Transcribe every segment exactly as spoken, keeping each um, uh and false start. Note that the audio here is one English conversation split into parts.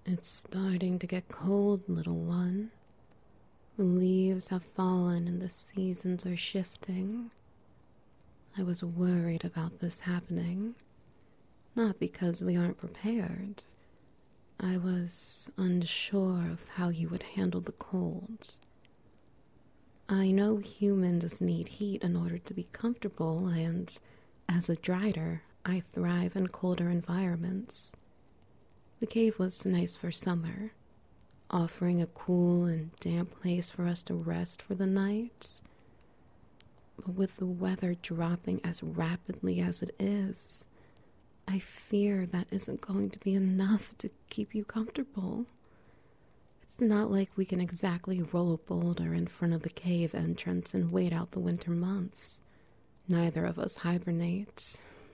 It's starting to get cold, little one. The leaves have fallen and the seasons are shifting. I was worried about this happening, not because we aren't prepared. I was unsure of how you would handle the cold. I know humans need heat in order to be comfortable, and as a drider, I thrive in colder environments. The cave was nice for summer, offering a cool and damp place for us to rest for the night. But with the weather dropping as rapidly as it is, I fear that isn't going to be enough to keep you comfortable. It's not like we can exactly roll a boulder in front of the cave entrance and wait out the winter months. Neither of us hibernates.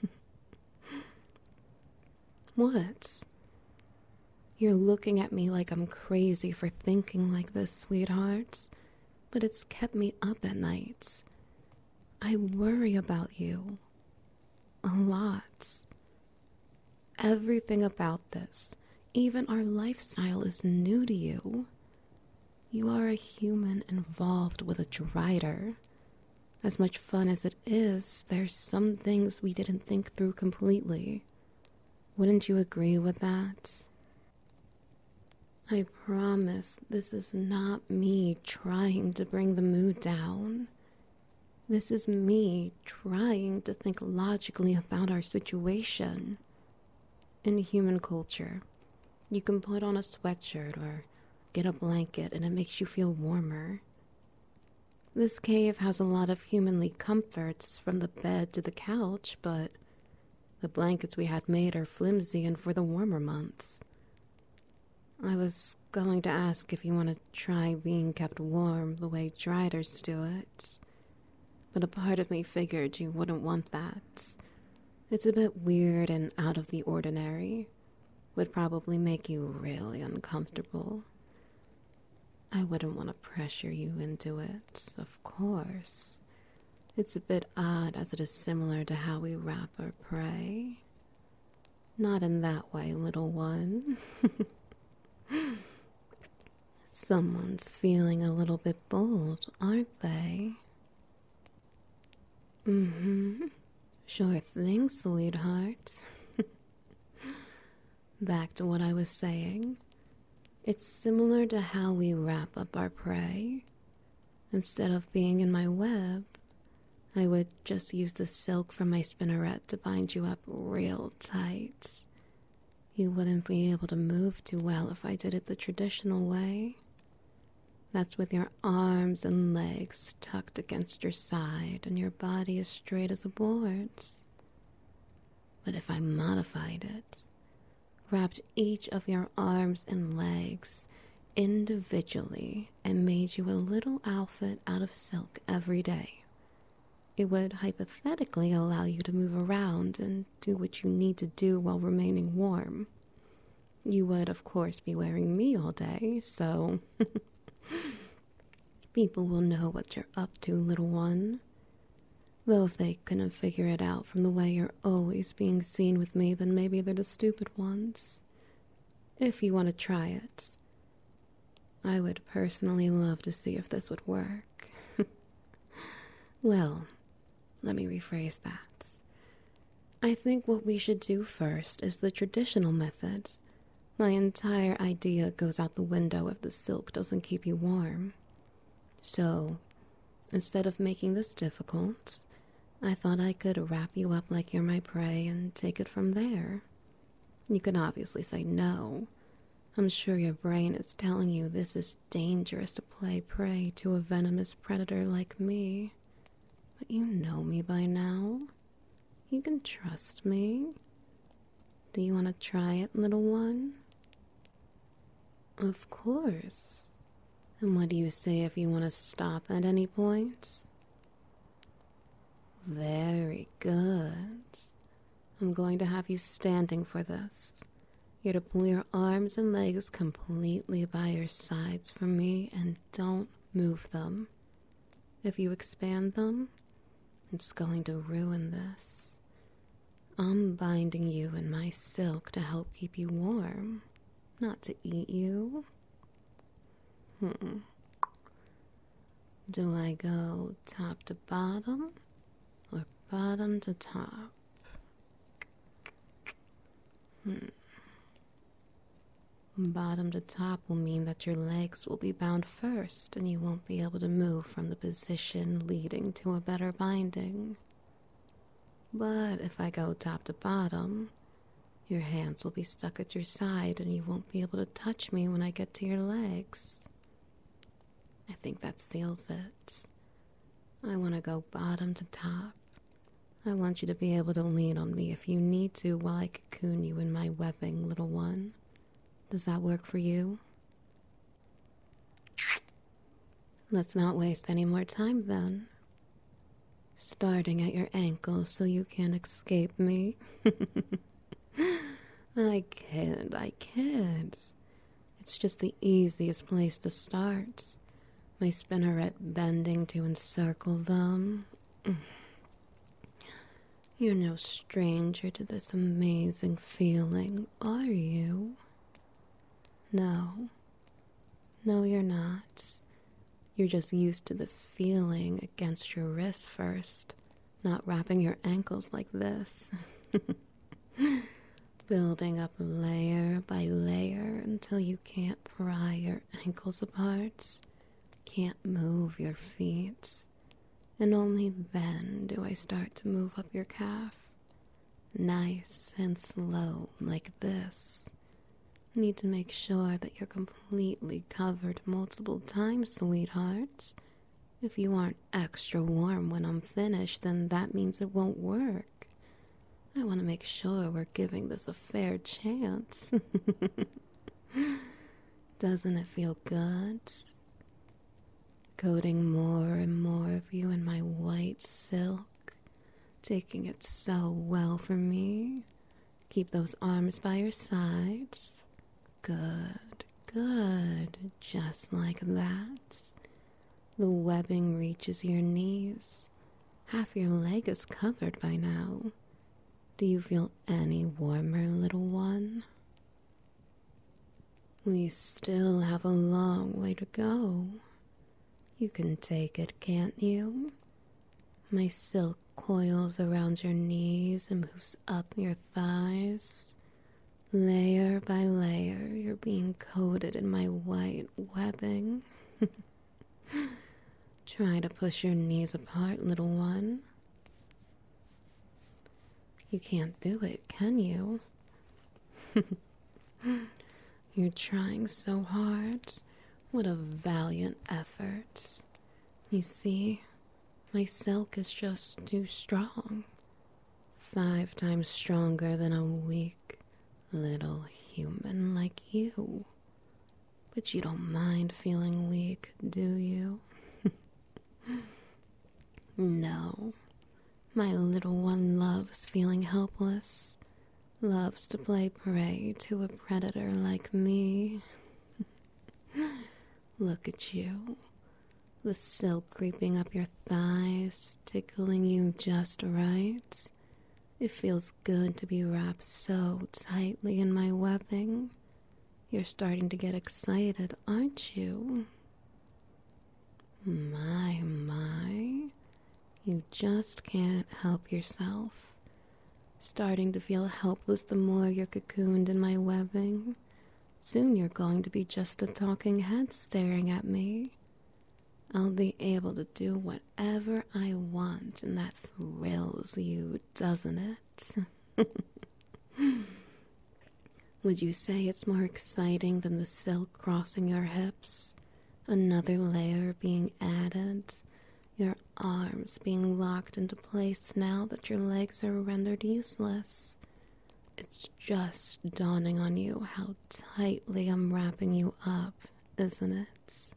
What? You're looking at me like I'm crazy for thinking like this, sweetheart, but it's kept me up at night. I worry about you. A lot. Everything about this, even our lifestyle, is new to you. You are a human involved with a drider. As much fun as it is, there's some things we didn't think through completely. Wouldn't you agree with that? I promise this is not me trying to bring the mood down. This is me trying to think logically about our situation. In human culture, you can put on a sweatshirt or get a blanket and it makes you feel warmer. This cave has a lot of humanly comforts from the bed to the couch, but the blankets we had made are flimsy and for the warmer months. I was going to ask if you want to try being kept warm the way driders do it, but a part of me figured you wouldn't want that. It's a bit weird and out of the ordinary. Would probably make you really uncomfortable. I wouldn't want to pressure you into it, of course. It's a bit odd as it is similar to how we wrap our prey. Not in that way, little one. Someone's feeling a little bit bold, aren't they? Mm-hmm. Sure thing, sweetheart. Back to what I was saying. It's similar to how we wrap up our prey. Instead of being in my web, I would just use the silk from my spinneret to bind you up real tight. You wouldn't be able to move too well if I did it the traditional way. That's with your arms and legs tucked against your side and your body as straight as a board. But if I modified it, wrapped each of your arms and legs individually and made you a little outfit out of silk every day, it would hypothetically allow you to move around and do what you need to do while remaining warm. You would, of course, be wearing me all day, so people will know what you're up to, little one. Though if they couldn't figure it out from the way you're always being seen with me, then maybe they're the stupid ones. If you want to try it, I would personally love to see if this would work. Well, let me rephrase that. I think what we should do first is the traditional method. My entire idea goes out the window if the silk doesn't keep you warm. So, instead of making this difficult, I thought I could wrap you up like you're my prey and take it from there. You can obviously say no. I'm sure your brain is telling you this is dangerous to play prey to a venomous predator like me. But you know me by now. You can trust me. Do you want to try it, little one? Of course. And what do you say if you want to stop at any point? Very good. I'm going to have you standing for this. You're to pull your arms and legs completely by your sides for me and don't move them. If you expand them, it's going to ruin this. I'm binding you in my silk to help keep you warm. not to eat you. Hmm. Do I go top to bottom or bottom to top? Hmm. Bottom to top will mean that your legs will be bound first and you won't be able to move from the position leading to a better binding. But if I go top to bottom, your hands will be stuck at your side and you won't be able to touch me when I get to your legs. I think that seals it. I want to go bottom to top. I want you to be able to lean on me if you need to while I cocoon you in my webbing, little one. Does that work for you? Let's not waste any more time then. Starting at your ankles so you can't escape me. I kid, I kid. It's just the easiest place to start. My spinneret bending to encircle them. You're no stranger to this amazing feeling, are you? No. No, you're not. You're just used to this feeling against your wrist first, not wrapping your ankles like this. Building up layer by layer until you can't pry your ankles apart, can't move your feet, and only then do I start to move up your calf. Nice and slow like this. Need to make sure that you're completely covered multiple times, sweethearts. If you aren't extra warm when I'm finished, then that means it won't work. I want to make sure we're giving this a fair chance. Doesn't it feel good? Coating more and more of you in my white silk, taking it so well for me. Keep those arms by your sides. Good, good, just like that. The webbing reaches your knees. Half your leg is covered by now. Do you feel any warmer, little one? We still have a long way to go. You can take it, can't you? My silk coils around your knees and moves up your thighs. Layer by layer, you're being coated in my white webbing. Try to push your knees apart, little one. You can't do it, can you? You're trying so hard. What a valiant effort. You see, my silk is just too strong. Five times stronger than a weak little human like you. But you don't mind feeling weak, do you? No. My little one loves feeling helpless. Loves to play prey to a predator like me. Look at you. The silk creeping up your thighs, tickling you just right. It feels good to be wrapped so tightly in my webbing. You're starting to get excited, aren't you? My, my. You just can't help yourself. Starting to feel helpless the more you're cocooned in my webbing. Soon you're going to be just a talking head staring at me. I'll be able to do whatever I want, and that thrills you, doesn't it? Would you say it's more exciting than the silk crossing your hips? Another layer being added? Your arms being locked into place now that your legs are rendered useless? It's just dawning on you how tightly I'm wrapping you up, isn't it?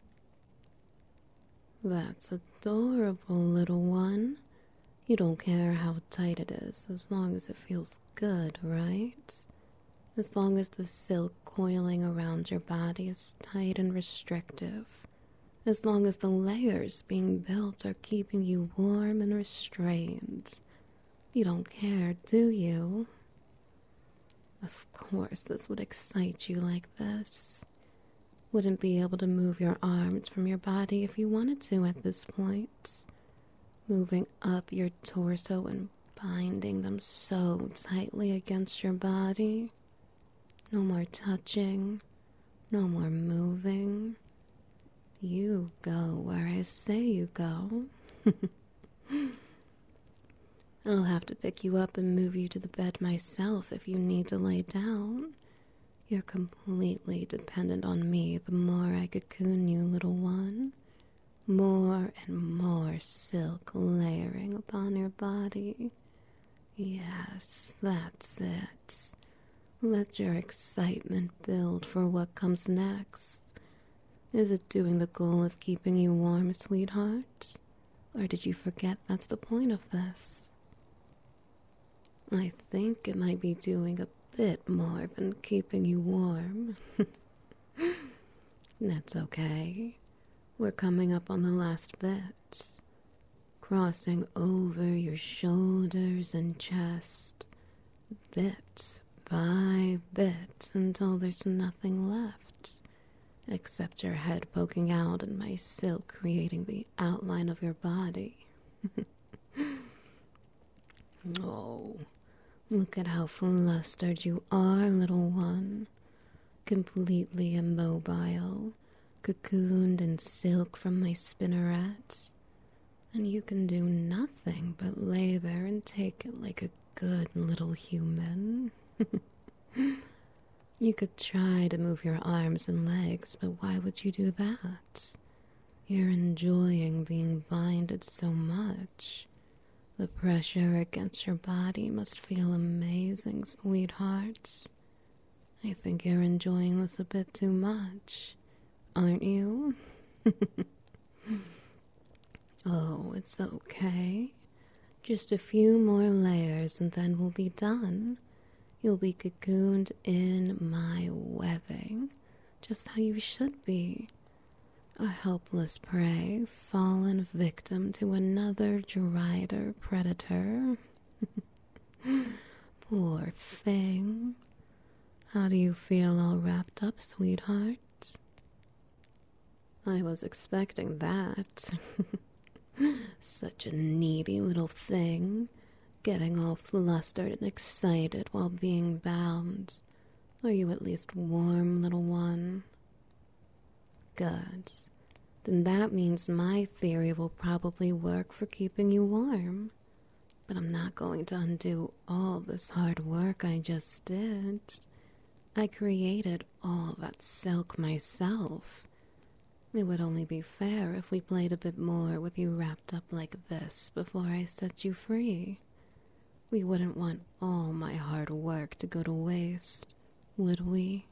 That's adorable, little one. You don't care how tight it is as long as it feels good, right? As long as the silk coiling around your body is tight and restrictive. As long as the layers being built are keeping you warm and restrained. You don't care, do you? Of course, this would excite you like this. Wouldn't be able to move your arms from your body if you wanted to at this point. Moving up your torso and binding them so tightly against your body. No more touching, no more moving. You go where I say you go. I'll have to pick you up and move you to the bed myself if you need to lay down. You're completely dependent on me the more I cocoon you, little one. More and more silk layering upon your body. Yes, that's it. Let your excitement build for what comes next. Is it doing the goal of keeping you warm, sweetheart? Or did you forget that's the point of this? I think it might be doing a bit more than keeping you warm. That's okay. We're coming up on the last bit. Crossing over your shoulders and chest, bit by bit, until there's nothing left, except your head poking out and my silk creating the outline of your body. Oh, look at how flustered you are, little one. Completely immobile, cocooned in silk from my spinnerets. And you can do nothing but lay there and take it like a good little human. You could try to move your arms and legs, but why would you do that? You're enjoying being binded so much. The pressure against your body must feel amazing, sweethearts. I think you're enjoying this a bit too much, aren't you? Oh, it's okay. Just a few more layers and then we'll be done. You'll be cocooned in my webbing, just how you should be. A helpless prey, fallen victim to another Drider predator. Poor thing. How do you feel all wrapped up, sweetheart? I was expecting that. Such a needy little thing, getting all flustered and excited while being bound. Are you at least warm, little one? Good. Then that means my theory will probably work for keeping you warm. But I'm not going to undo all this hard work I just did. I created all that silk myself. It would only be fair if we played a bit more with you wrapped up like this before I set you free. We wouldn't want all my hard work to go to waste, would we?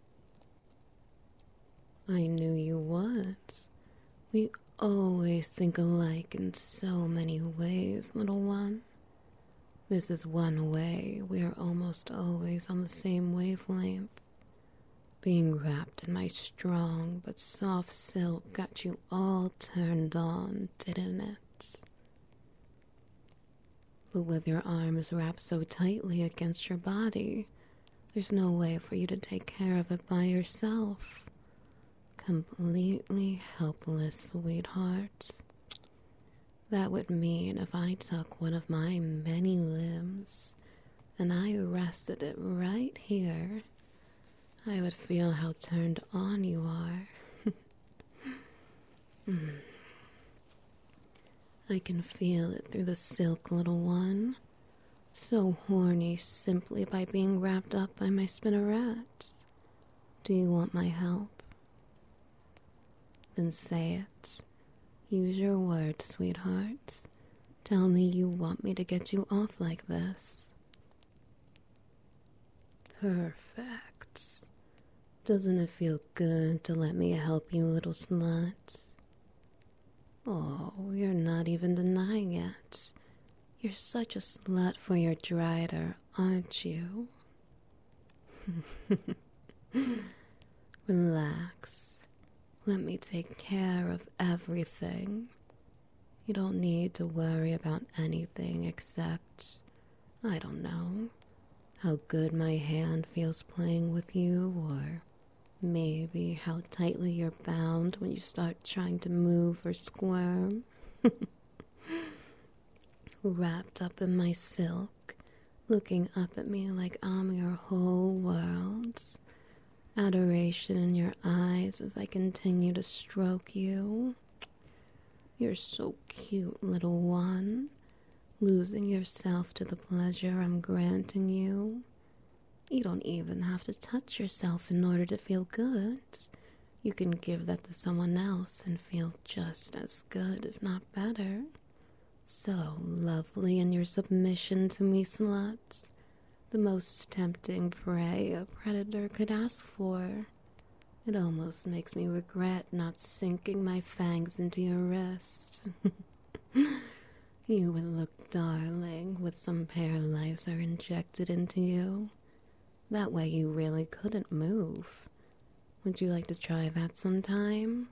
I knew you would. We always think alike in so many ways, little one. This is one way we are almost always on the same wavelength. Being wrapped in my strong but soft silk got you all turned on, didn't it? But with your arms wrapped so tightly against your body, there's no way for you to take care of it by yourself. Completely helpless, sweetheart. That would mean if I took one of my many limbs and I rested it right here, I would feel how turned on you are. mm. I can feel it through the silk, little one. So horny simply by being wrapped up by my spinnerets. Do you want my help? Then say it. Use your words, sweetheart. Tell me you want me to get you off like this. Perfect. Doesn't it feel good to let me help you, little slut? Oh, you're not even denying it. You're such a slut for your Drider, aren't you? Relax. Let me take care of everything. You don't need to worry about anything except, I don't know, how good my hand feels playing with you, or maybe how tightly you're bound when you start trying to move or squirm. Wrapped up in my silk, looking up at me like I'm your whole world. Adoration in your eyes as I continue to stroke you. You're so cute, little one, losing yourself to the pleasure I'm granting you. You don't even have to touch yourself in order to feel good. You can give that to someone else and feel just as good, if not better. So lovely in your submission to me, sluts. The most tempting prey a predator could ask for. It almost makes me regret not sinking my fangs into your wrist. You would look darling with some paralyzer injected into you. That way you really couldn't move. Would you like to try that sometime?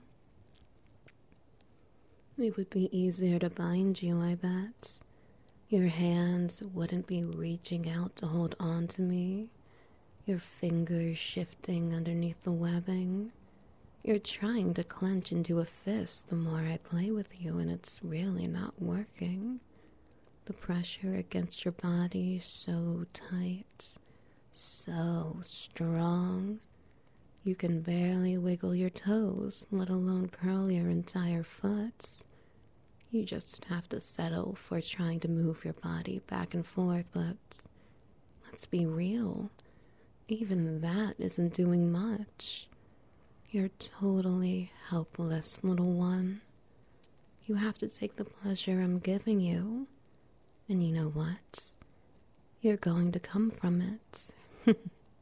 It would be easier to bind you, I bet. Your hands wouldn't be reaching out to hold on to me. Your fingers shifting underneath the webbing. You're trying to clench into a fist the more I play with you, and it's really not working. The pressure against your body is so tight, so strong. You can barely wiggle your toes, let alone curl your entire foot. You just have to settle for trying to move your body back and forth, but let's be real. Even that isn't doing much. You're totally helpless, little one. You have to take the pleasure I'm giving you. And you know what? You're going to come from it.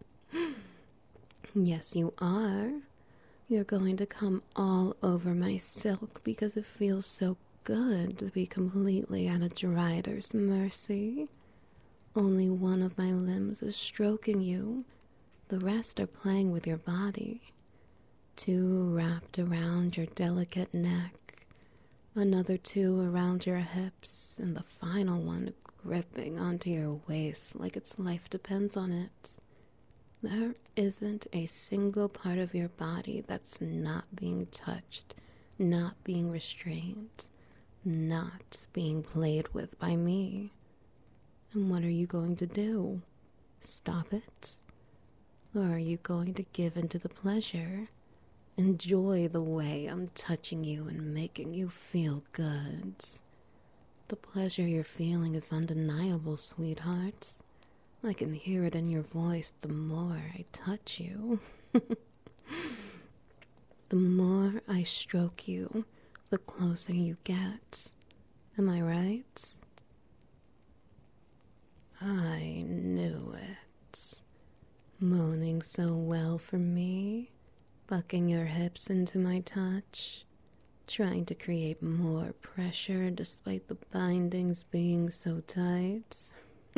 Yes, you are. You're going to come all over my silk because it feels so good to be completely at a drider's mercy. Only one of my limbs is stroking you. The rest are playing with your body. Two wrapped around your delicate neck, another two around your hips, and the final one gripping onto your waist like its life depends on it. There isn't a single part of your body that's not being touched, not being restrained, not being played with by me. And what are you going to do? Stop it? Or are you going to give into the pleasure? Enjoy the way I'm touching you and making you feel good. The pleasure you're feeling is undeniable, sweetheart. I can hear it in your voice the more I touch you. The more I stroke you, the closer you get. Am I right? I knew it. Moaning so well for me, bucking your hips into my touch, trying to create more pressure despite the bindings being so tight.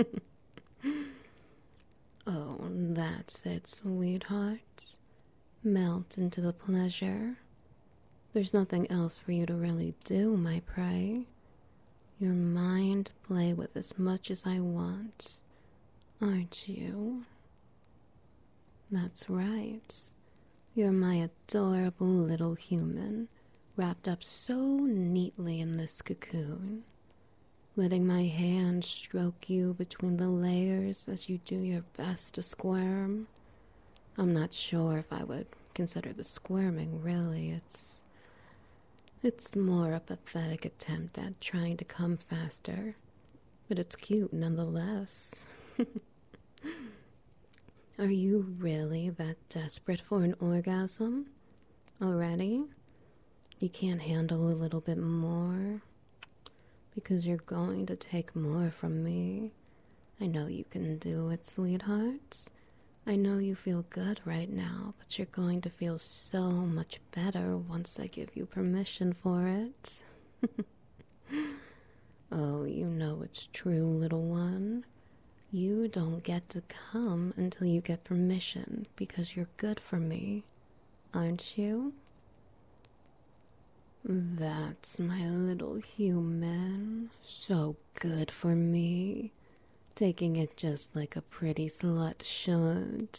Oh, that's it, sweetheart. Melt into the pleasure. There's nothing else for you to really do, my prey. Your mind play with as much as I want, aren't you? That's right. You're my adorable little human, wrapped up so neatly in this cocoon. Letting my hand stroke you between the layers as you do your best to squirm. I'm not sure if I would consider the squirming, really. It's It's more a pathetic attempt at trying to come faster, but it's cute nonetheless. Are you really that desperate for an orgasm? Already? You can't handle a little bit more? Because you're going to take more from me. I know you can do it, sweethearts. I know you feel good right now, but you're going to feel so much better once I give you permission for it. Oh, you know it's true, little one. You don't get to come until you get permission because you're good for me, aren't you? That's my little human. So good for me. taking it just like a pretty slut should.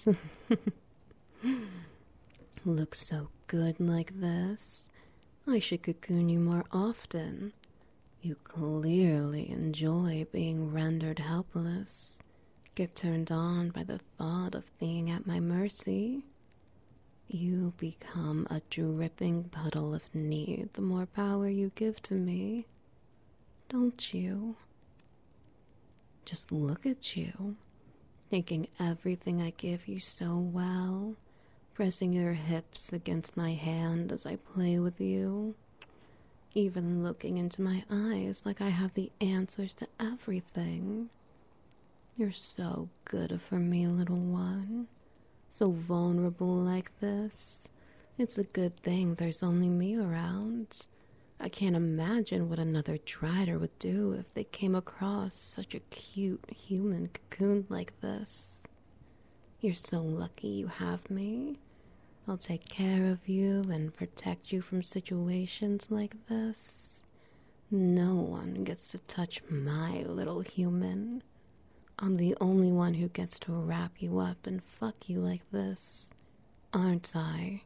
Look so good like this. I should cocoon you more often. You clearly enjoy being rendered helpless. Get turned on by the thought of being at my mercy. You become a dripping puddle of need the more power you give to me. Don't you? Just look at you, taking everything I give you so well, pressing your hips against my hand as I play with you, even looking into my eyes like I have the answers to everything. You're so good for me, little one. So vulnerable like this. It's a good thing there's only me around. I can't imagine what another Drider would do if they came across such a cute human cocoon like this. You're so lucky you have me. I'll take care of you and protect you from situations like this. No one gets to touch my little human. I'm the only one who gets to wrap you up and fuck you like this, aren't I?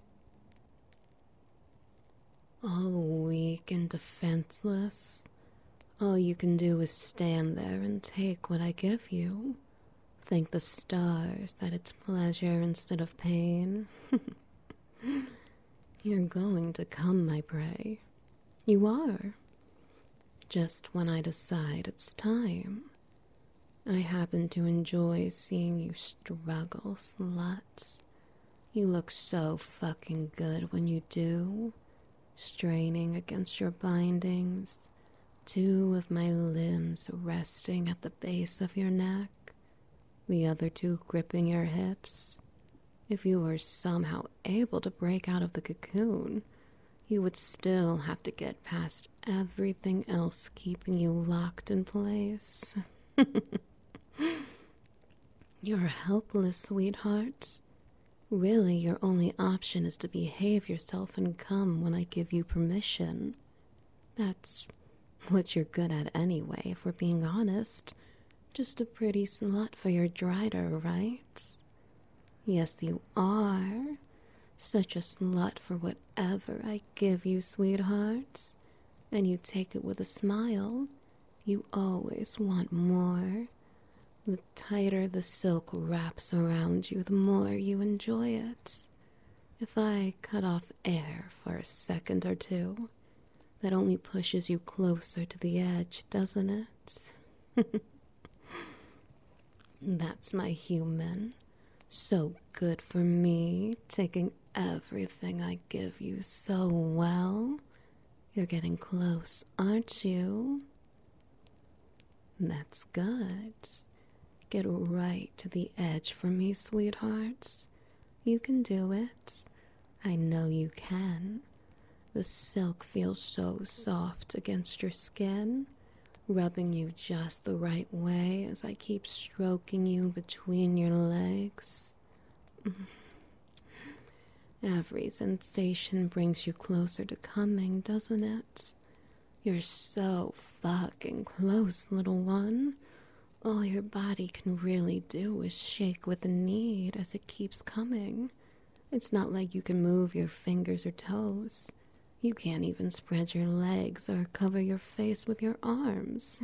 All weak and defenseless. All you can do is stand there and take what I give you. Thank the stars that it's pleasure instead of pain. You're going to come, my prey. You are. Just when I decide it's time. I happen to enjoy seeing you struggle, slut. You look so fucking good when you do. Straining against your bindings, two of my limbs resting at the base of your neck, the other two gripping your hips. If you were somehow able to break out of the cocoon, you would still have to get past everything else keeping you locked in place. You're helpless, sweetheart. Really, your only option is to behave yourself and come when I give you permission. That's what you're good at anyway, if we're being honest. Just a pretty slut for your Drider, right? Yes, you are. Such a slut for whatever I give you, sweetheart. And you take it with a smile. You always want more. The tighter the silk wraps around you, the more you enjoy it. If I cut off air for a second or two, that only pushes you closer to the edge, doesn't it? That's my human. So good for me, taking everything I give you so well. You're getting close, aren't you? That's good. Get right to the edge for me, sweethearts. You can do it. I know you can. The silk feels so soft against your skin, rubbing you just the right way as I keep stroking you between your legs. Every sensation brings you closer to coming, doesn't it? You're so fucking close, little one. All your body can really do is shake with the need as it keeps coming. It's not like you can move your fingers or toes. You can't even spread your legs or cover your face with your arms.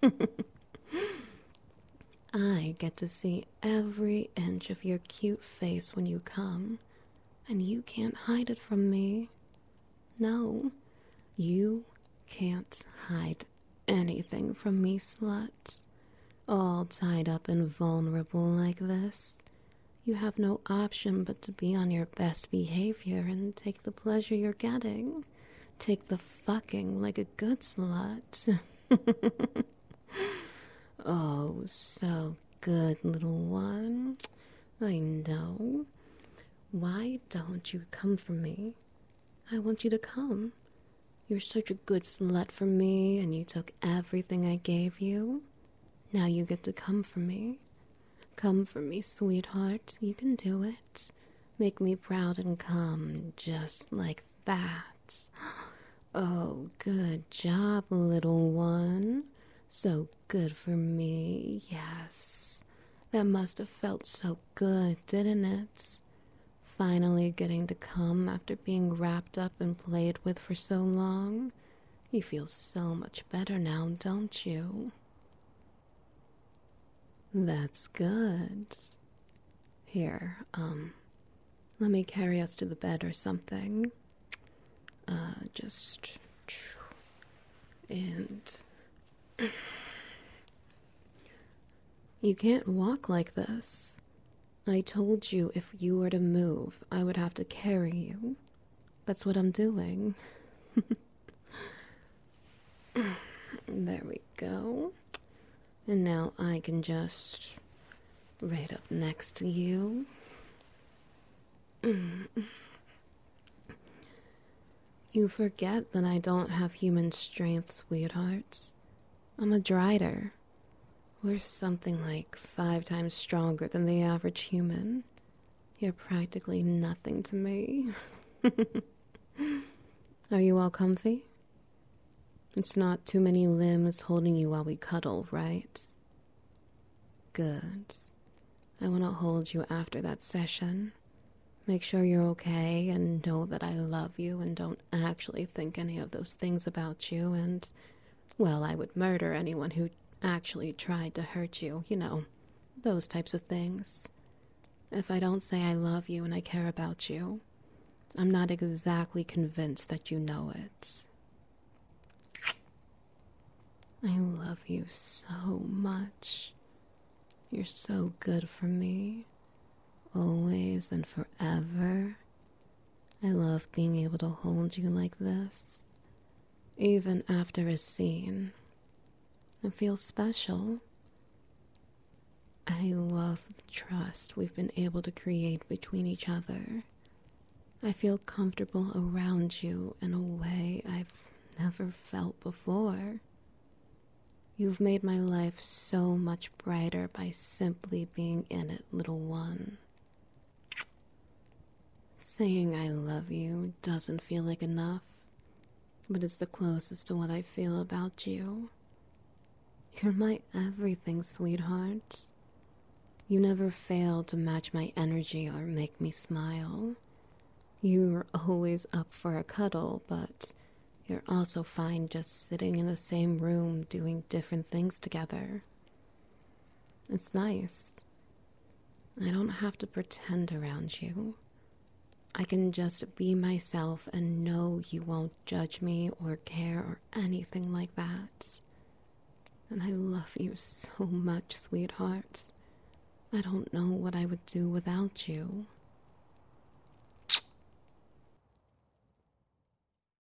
I get to see every inch of your cute face when you come, and you can't hide it from me. No, you can't hide anything from me, slut. All tied up and vulnerable like this, you have no option but to be on your best behavior and take the pleasure you're getting. Take the fucking like a good slut. Oh, so good, little one. I know. Why don't you come for me? I want you to come. You're such a good slut for me, and you took everything I gave you. Now you get to come for me. Come for me, sweetheart. You can do it. Make me proud and come, just like that. Oh, good job, little one. So good for me, yes. That must have felt so good, didn't it? Finally getting to come after being wrapped up and played with for so long. You feel so much better now, don't you? That's good. Here, um, let me carry us to the bed or something. Uh, just. And. You can't walk like this. I told you if you were to move, I would have to carry you. That's what I'm doing. There we go. And now I can just right up next to you. You forget that I don't have human strength, sweethearts. I'm a drider. We're something like five times stronger than the average human. You're practically nothing to me. Are you all comfy? It's not too many limbs holding you while we cuddle, right? Good. I want to hold you after that session. Make sure you're okay and know that I love you and don't actually think any of those things about you and, well, I would murder anyone who actually tried to hurt you, you know, those types of things. If I don't say I love you and I care about you, I'm not exactly convinced that you know it. I love you so much. You're so good for me, always and forever. I love being able to hold you like this, even after a scene. It feels special. I love the trust we've been able to create between each other. I feel comfortable around you in a way I've never felt before. You've made my life so much brighter by simply being in it, little one. Saying I love you doesn't feel like enough, but it's the closest to what I feel about you. You're my everything, sweetheart. You never fail to match my energy or make me smile. You're always up for a cuddle, but you're also fine just sitting in the same room doing different things together. It's nice. I don't have to pretend around you. I can just be myself and know you won't judge me or care or anything like that. And I love you so much, sweetheart. I don't know what I would do without you.